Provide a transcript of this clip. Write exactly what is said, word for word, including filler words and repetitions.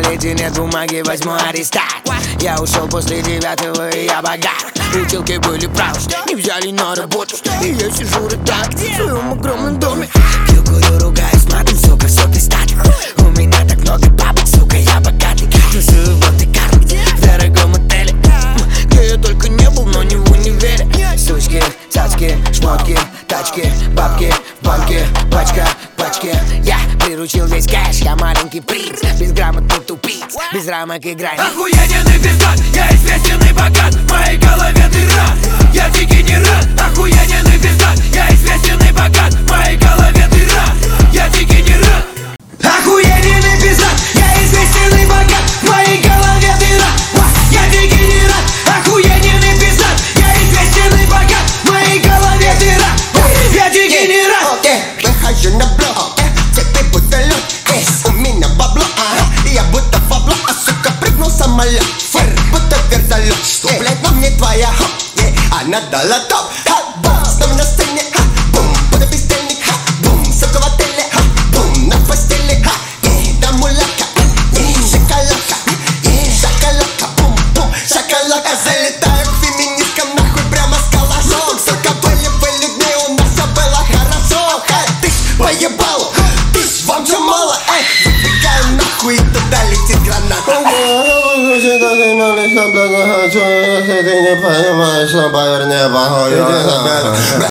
туалете нет бумаги, возьму арестат. Я ушел после девятого, и я богат. Училки были правы, не взяли на работу. И я сижу рыдаю в своем огромном доме. Пью, курю, ругаюсь матом, сука, все пиздат. У меня так много бабок, сука, я богатый. Тусую в Монте-Карло, в дорогом отеле, где я только не был, но не в универе. Сучки, цацки, шмотки, тачки, бабки, в банке, пачка, пачки. Я приручил весь кэш, я маленький принц. Безграмотный тупиц, без рамок играй. Охуенный пиздат, я известен и богат. В моей голове ты рад, я дегенерат. Охуенный пиздат, я известен и богат. В моей голове ты рад, я дегенерат. Охуенный пиздат, я известен и богат. В моей голове ты рад, я дегенерат. Охуенный пиздат, я известен и богат. В моей голове ты рад, я дегенерат. Выхожу на блок, цепи бутылек, у меня бабло, я будто фабло, а сука прыгнул самолет, будто вертолет. Что, блядь, нам не твоя, она дала топ. Бум, снова на сцене, бум, под бездельник, бум, сука в отеле, бум, на постели, да мулака, шоколадка, шоколадка, бум, бум, шоколадка. Залетаю к феминисткам, нахуй прямо с калашом. Сука, были бы людьми, у нас все было хорошо. Ты ж поебал, ты ж вам же мало, эй. Выпекаю нахуй, и туда летит гранат. Ты не понимаешь, но поверь, не похуй.